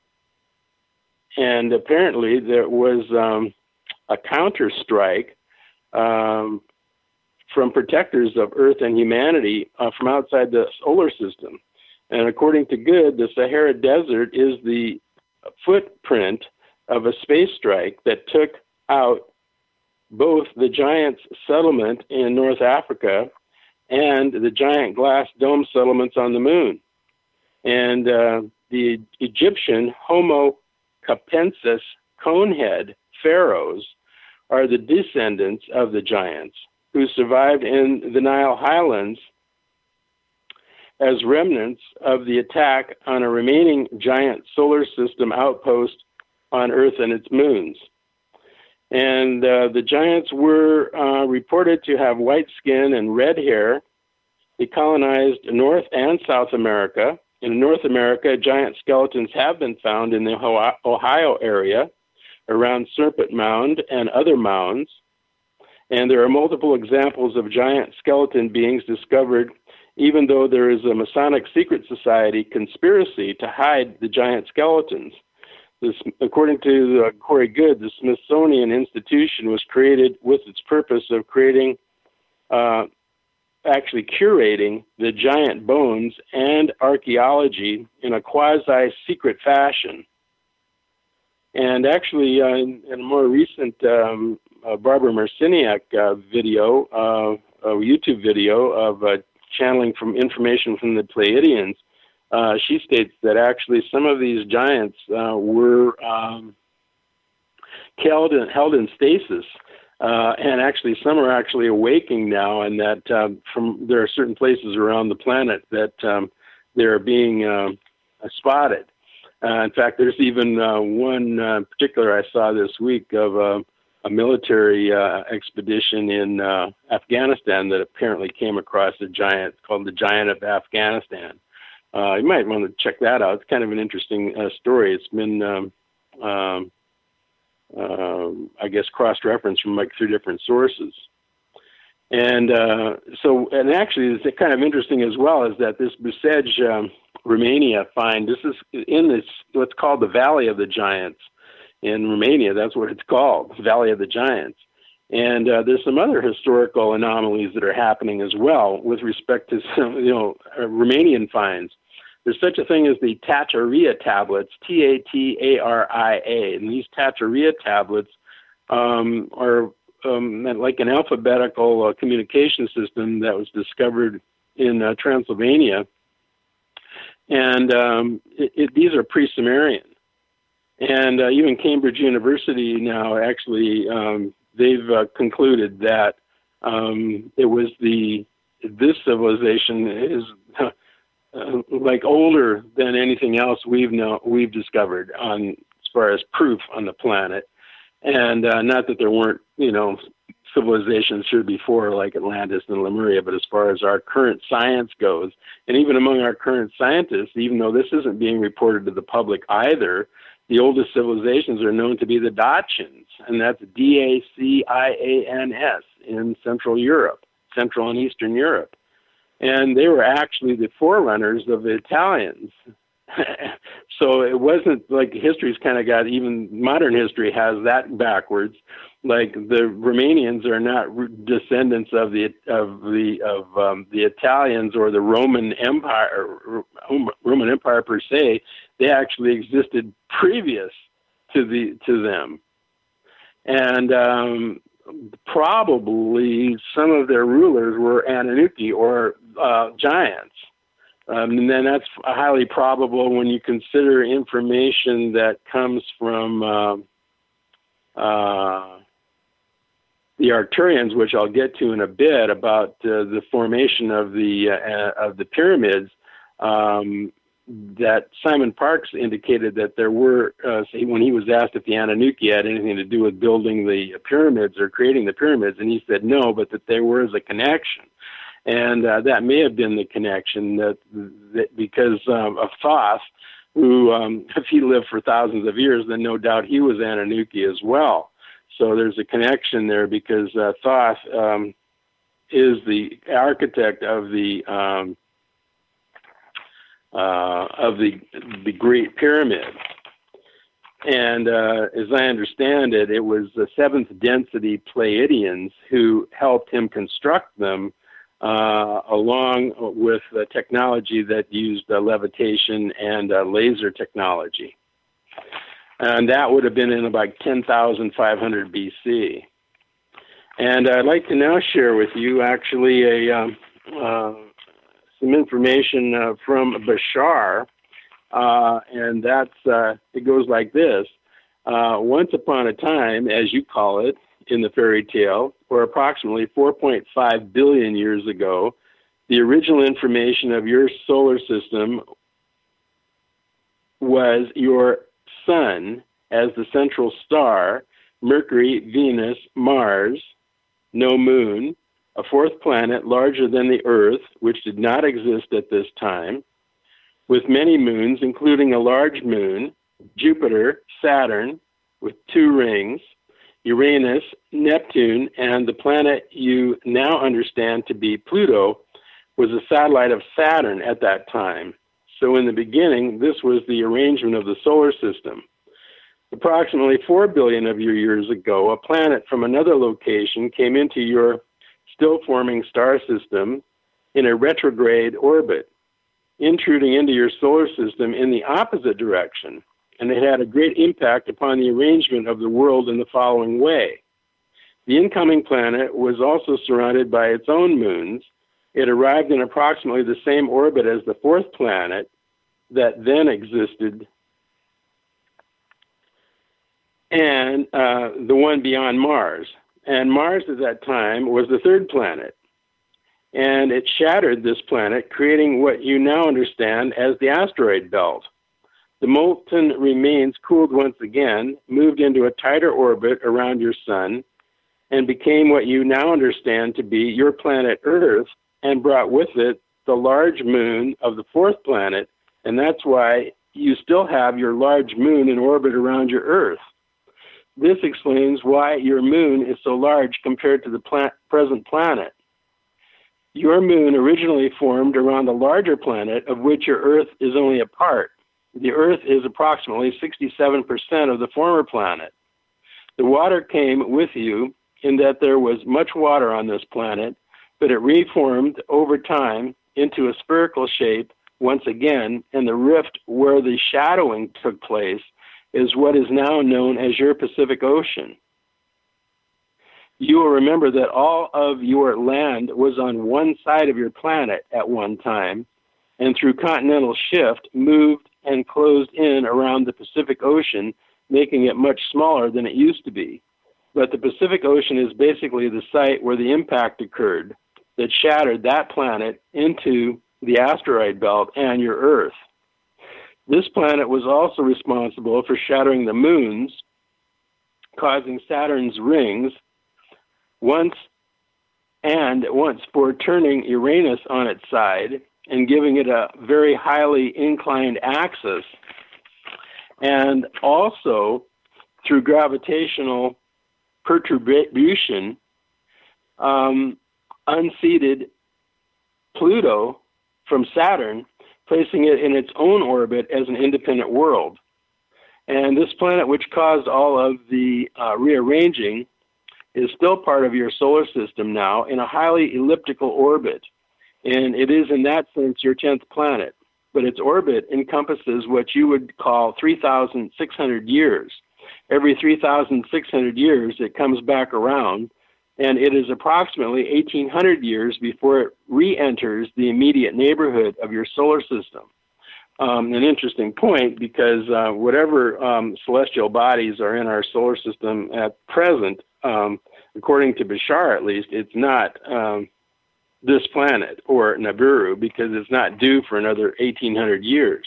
And apparently there was um, a counter-strike um, from protectors of Earth and humanity uh, from outside the solar system. And according to Goode, the Sahara Desert is the footprint of a space strike that took out both the giants' settlement in North Africa and the giant glass dome settlements on the moon. And uh, the Egyptian Homo Capensis conehead pharaohs are the descendants of the giants who survived in the Nile highlands as remnants of the attack on a remaining giant solar system outpost on Earth and its moons. And uh, the giants were uh, reported to have white skin and red hair. They colonized North and South America. In North America, giant skeletons have been found in the Ohio area, around Serpent Mound and other mounds. And there are multiple examples of giant skeleton beings discovered, even though there is a Masonic secret society conspiracy to hide the giant skeletons. This, according to uh, Corey Goode, the Smithsonian Institution was created with its purpose of creating uh, actually curating the giant bones and archaeology in a quasi-secret fashion. And actually, uh, in, in a more recent um, uh, Barbara Marciniak uh, video, uh, a YouTube video of uh, channeling from information from the Pleiadians, uh, she states that actually some of these giants uh, were um, held in, held in stasis. Uh, and actually, some are actually awaking now, and that um, from there are certain places around the planet that um, they're being uh, spotted. Uh, in fact, there's even uh, one uh, particular I saw this week of uh, a military uh, expedition in uh, Afghanistan that apparently came across a giant called the Giant of Afghanistan. Uh, you might want to check that out. It's kind of an interesting uh, story. It's been um, um, Uh, I guess cross-reference from like three different sources. And uh, so, and actually it's kind of interesting as well is that this Busej, um, Romania find, this is in this, what's called the Valley of the Giants in Romania. That's what it's called, Valley of the Giants. And uh, there's some other historical anomalies that are happening as well with respect to some, you know, uh, Romanian finds. There's such a thing as the Tataria tablets, T A T A R I A, and these Tataria tablets um, are um, like an alphabetical uh, communication system that was discovered in uh, Transylvania, and um, it, it, these are pre-Sumerian. And uh, even Cambridge University now actually um, they've uh, concluded that um, it was the this civilization is uh, like older than anything else we've know we've discovered on as far as proof on the planet, and uh, not that there weren't you know civilizations here before like Atlantis and Lemuria, but as far as our current science goes, and even among our current scientists, even though this isn't being reported to the public either, the oldest civilizations are known to be the Dachshunds, and that's D A C I A N S in Central Europe, Central and Eastern Europe. And they were actually the forerunners of the Italians. So it wasn't like history's kind of got, even modern history has that backwards. Like the Romanians are not re- descendants of the of the of um, the Italians or the Roman Empire, Roman Empire per se. They actually existed previous to the to them, and um, probably some of their rulers were Anunnaki or uh, giants. Um, and then that's highly probable when you consider information that comes from uh, uh, the Arcturians, which I'll get to in a bit, about uh, the formation of the uh, of the pyramids. Um, that Simon Parkes indicated that there were, uh, when he was asked if the Anunnaki had anything to do with building the pyramids or creating the pyramids, and he said no, but that there was a connection. And uh, that may have been the connection that, that because um, of Thoth, who, um, if he lived for thousands of years, then no doubt he was Anunnaki as well. So there's a connection there because uh, Thoth um, is the architect of the um, uh, of the the Great Pyramid. And uh, as I understand it, it was the seventh density Pleiadians who helped him construct them, Uh, along with the technology that used uh, levitation and uh, laser technology. And that would have been in about ten thousand five hundred B C. And I'd like to now share with you actually a, um, uh, some information uh, from Bashar, uh, and that's, uh, it goes like this. Uh, once upon a time, as you call it, in the fairy tale, or approximately four point five billion years ago, the original information of your solar system was your sun as the central star, Mercury, Venus, Mars, no moon, a fourth planet larger than the Earth, which did not exist at this time, with many moons, including a large moon, Jupiter, Saturn, with two rings, Uranus, Neptune, and the planet you now understand to be Pluto was a satellite of Saturn at that time. So in the beginning, this was the arrangement of the solar system. Approximately four billion of your years ago, a planet from another location came into your still-forming star system in a retrograde orbit, intruding into your solar system in the opposite direction. And it had a great impact upon the arrangement of the world in the following way. The incoming planet was also surrounded by its own moons. It arrived in approximately the same orbit as the fourth planet that then existed, and uh, the one beyond Mars. And Mars at that time was the third planet. And it shattered this planet, creating what you now understand as the asteroid belt. The molten remains cooled once again, moved into a tighter orbit around your sun, and became what you now understand to be your planet Earth, and brought with it the large moon of the fourth planet, and that's why you still have your large moon in orbit around your Earth. This explains why your moon is so large compared to the pla- present planet. Your moon originally formed around a larger planet of which your Earth is only a part. The Earth is approximately sixty-seven percent of the former planet. The water came with you in that there was much water on this planet, but it reformed over time into a spherical shape once again, and the rift where the shadowing took place is what is now known as your Pacific Ocean. You will remember that all of your land was on one side of your planet at one time, and through continental shift, moved and closed in around the Pacific Ocean, making it much smaller than it used to be. But the Pacific Ocean is basically the site where the impact occurred that shattered that planet into the asteroid belt and your Earth. This planet was also responsible for shattering the moons, causing Saturn's rings, once and once for turning Uranus on its side and giving it a very highly inclined axis, and also through gravitational perturbation, um, unseated Pluto from Saturn, placing it in its own orbit as an independent world. And this planet, which caused all of the uh, rearranging, is still part of your solar system now in a highly elliptical orbit. And it is in that sense your tenth planet. But its orbit encompasses what you would call three thousand six hundred years. Every three thousand six hundred years, it comes back around, and it is approximately eighteen hundred years before it re-enters the immediate neighborhood of your solar system. Um, an interesting point, because uh, whatever um, celestial bodies are in our solar system at present, um, according to Bashar at least, it's not um, this planet or Nibiru, because it's not due for another eighteen hundred years.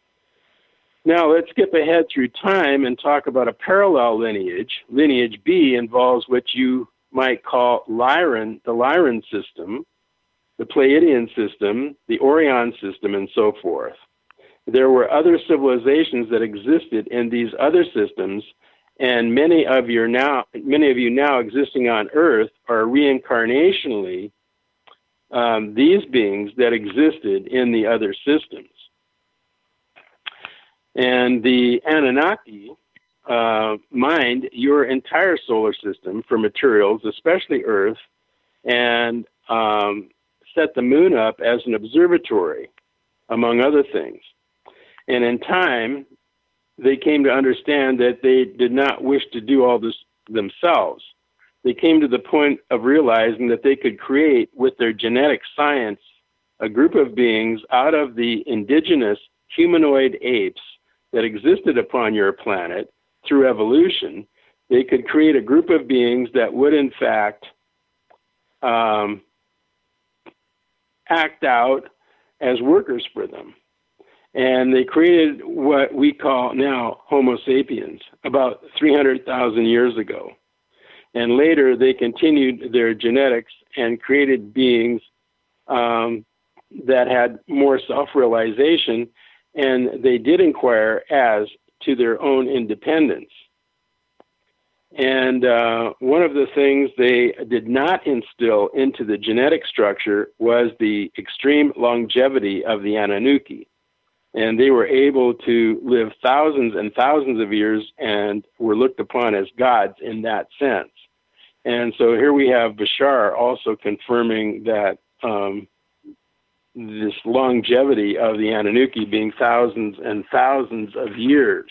Now let's skip ahead through time and talk about a parallel lineage. Lineage B involves what you might call Lyran, the Lyran system, the Pleiadian system, the Orion system, and so forth. There were other civilizations that existed in these other systems, and many of your now, many of you now existing on Earth are reincarnationally um, these beings that existed in the other systems. And the Anunnaki uh, mined your entire solar system for materials, especially Earth, and um, set the moon up as an observatory, among other things. And in time, they came to understand that they did not wish to do all this themselves. They came to the point of realizing that they could create, with their genetic science, a group of beings out of the indigenous humanoid apes that existed upon your planet through evolution. They could create a group of beings that would, in fact, um, act out as workers for them. And they created what we call now Homo sapiens about three hundred thousand years ago. And later they continued their genetics and created beings um, that had more self-realization, and they did inquire as to their own independence. And uh, one of the things they did not instill into the genetic structure was the extreme longevity of the Anunnaki. And they were able to live thousands and thousands of years and were looked upon as gods in that sense. And so here we have Bashar also confirming that um, this longevity of the Anunnaki being thousands and thousands of years.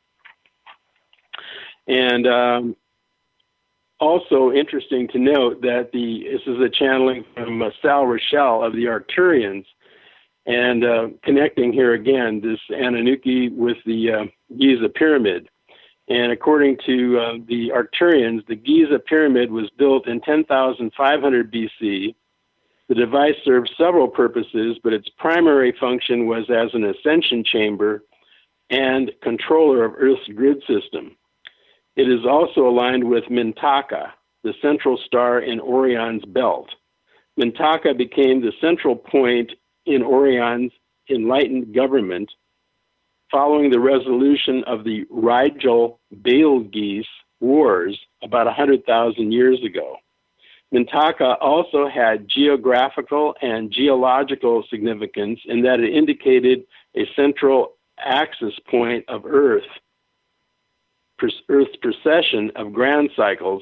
And um, also interesting to note that the this is a channeling from uh, Sal Rochelle of the Arcturians, and uh, connecting here again this Anunnaki with the uh, Giza Pyramid. And according to uh, the Arcturians, the Giza Pyramid was built in ten thousand five hundred B C. The device served several purposes, but its primary function was as an ascension chamber and controller of Earth's grid system. It is also aligned with Mintaka, the central star in Orion's belt. Mintaka became the central point in Orion's enlightened government following the resolution of the Rigel-Betelgeuse Wars about one hundred thousand years ago. Mintaka also had geographical and geological significance in that it indicated a central axis point of Earth, Earth's precession of grand cycles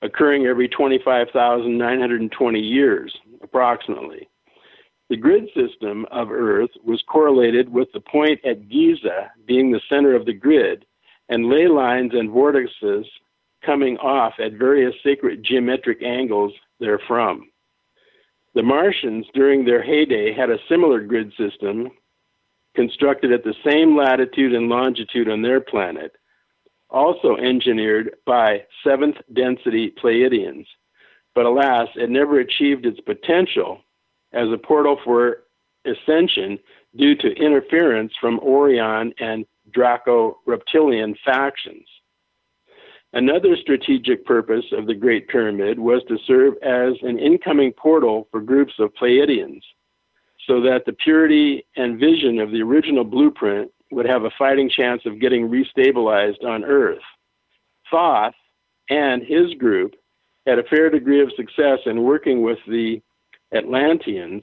occurring every twenty-five thousand nine hundred twenty years, approximately. The grid system of Earth was correlated with the point at Giza being the center of the grid, and ley lines and vortices coming off at various sacred geometric angles therefrom. The Martians, during their heyday, had a similar grid system constructed at the same latitude and longitude on their planet, also engineered by seventh density Pleiadians. But alas, it never achieved its potential as a portal for ascension due to interference from Orion and Draco-Reptilian factions. Another strategic purpose of the Great Pyramid was to serve as an incoming portal for groups of Pleiadians, so that the purity and vision of the original blueprint would have a fighting chance of getting restabilized on Earth. Thoth and his group had a fair degree of success in working with the Atlanteans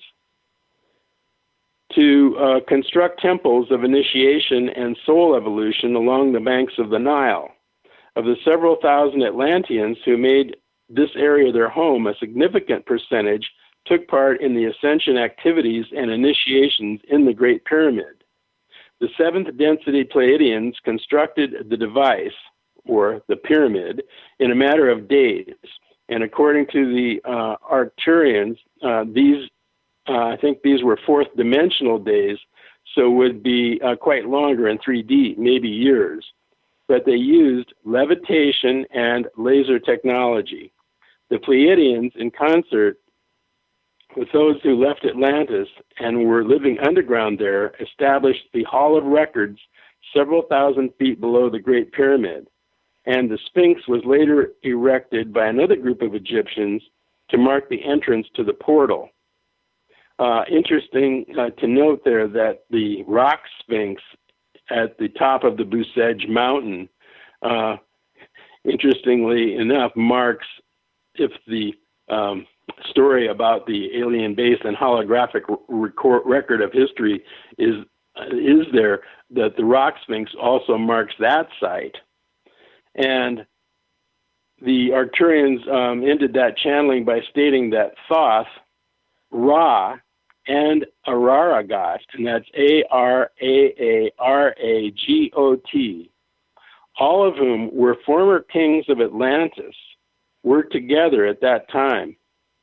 to uh, construct temples of initiation and soul evolution along the banks of the Nile. Of the several thousand Atlanteans who made this area their home, a significant percentage took part in the ascension activities and initiations in the Great Pyramid. The seventh density Pleiadians constructed the device, or the pyramid, in a matter of days. And according to the uh, Arcturians, uh, these, uh, I think these were fourth dimensional days, so would be uh, quite longer in three D, maybe years. But they used levitation and laser technology. The Pleiadians, in concert with those who left Atlantis and were living underground there, established the Hall of Records several thousand feet below the Great Pyramid. And the Sphinx was later erected by another group of Egyptians to mark the entrance to the portal. Uh, interesting uh, to note there that the rock Sphinx at the top of the Busej mountain, uh, interestingly enough, marks, if the um, story about the alien base and holographic record, record of history is, uh, is there, that the rock Sphinx also marks that site. And the Arcturians um, ended that channeling by stating that Thoth, Ra, and Araragat, and that's A R A A R A G O T, all of whom were former kings of Atlantis, worked together at that time.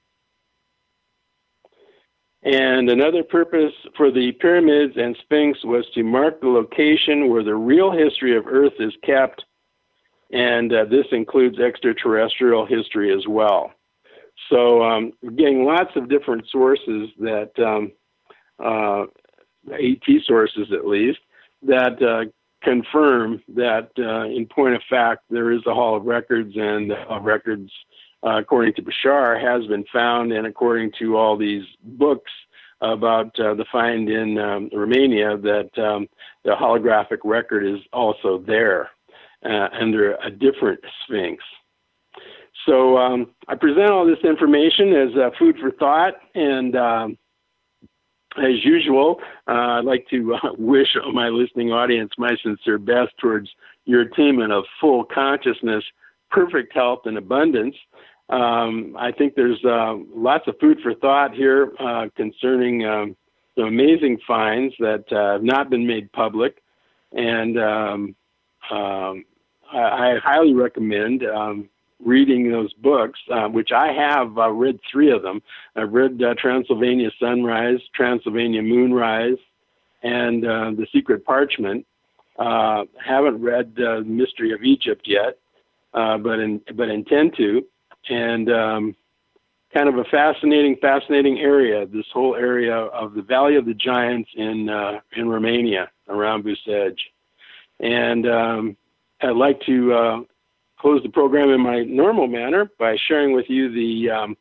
And another purpose for the pyramids and Sphinx was to mark the location where the real history of Earth is kept, and uh, this includes extraterrestrial history as well. So um, we're getting lots of different sources that, um, uh, AT sources at least, that uh, confirm that uh, in point of fact there is a Hall of Records, and the Hall of Records, uh, according to Bashar, has been found, and according to all these books about uh, the find in um, Romania, that um, the holographic record is also there uh, under a different Sphinx. So um, I present all this information as uh, food for thought, and um, as usual, uh, I'd like to uh, wish my listening audience my sincere best towards your attainment of full consciousness, perfect health, and abundance. Um, I think there's uh, lots of food for thought here uh, concerning um, some amazing finds that uh, have not been made public, and um, um, I, I highly recommend um, reading those books, uh, which I have uh, read three of them. I've read uh, Transylvania Sunrise, Transylvania Moonrise, and uh, The Secret Parchment. Uh, haven't read uh, Mystery of Egypt yet, uh, but in, but intend to. And um, kind of a fascinating, fascinating area, this whole area of the Valley of the Giants in uh, in Romania, around Busej. And um, I'd like to uh, close the program in my normal manner by sharing with you the um,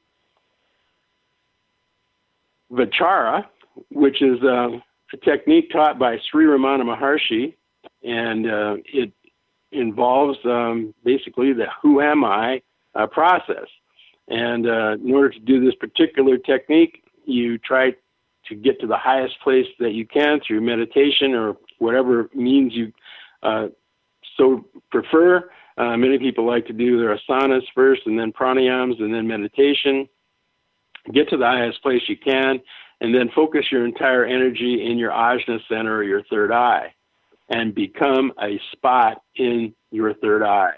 Vichara, which is uh, a technique taught by Sri Ramana Maharshi, and uh, it involves um, basically the who am I uh, process. And uh, in order to do this particular technique, you try to get to the highest place that you can through meditation or whatever means you uh, so prefer. Uh, many people like to do their asanas first and then pranayams and then meditation. Get to the highest place you can and then focus your entire energy in your ajna center or your third eye and become a spot in your third eye.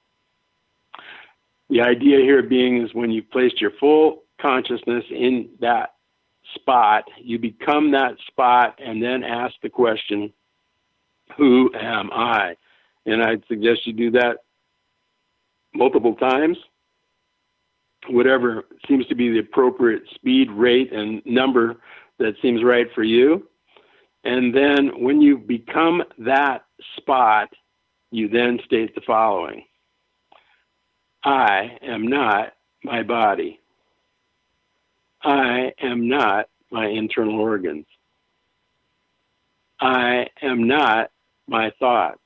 The idea here being is when you've placed your full consciousness in that spot, you become that spot and then ask the question, who am I? And I'd suggest you do that multiple times, whatever seems to be the appropriate speed, rate, and number that seems right for you. And then when you become that spot, you then state the following. I am not my body. I am not my internal organs. I am not my thoughts.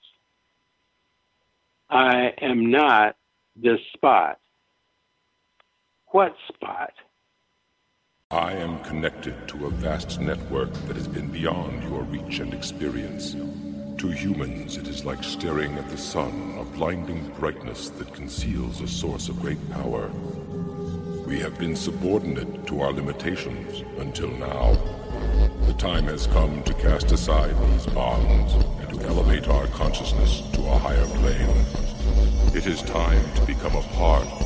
I am not this spot. What spot? I am connected to a vast network that has been beyond your reach and experience. To humans, it is like staring at the sun, a blinding brightness that conceals a source of great power. We have been subordinate to our limitations until now. The time has come to cast aside these bonds and to elevate our consciousness to a higher plane. It is time to become a part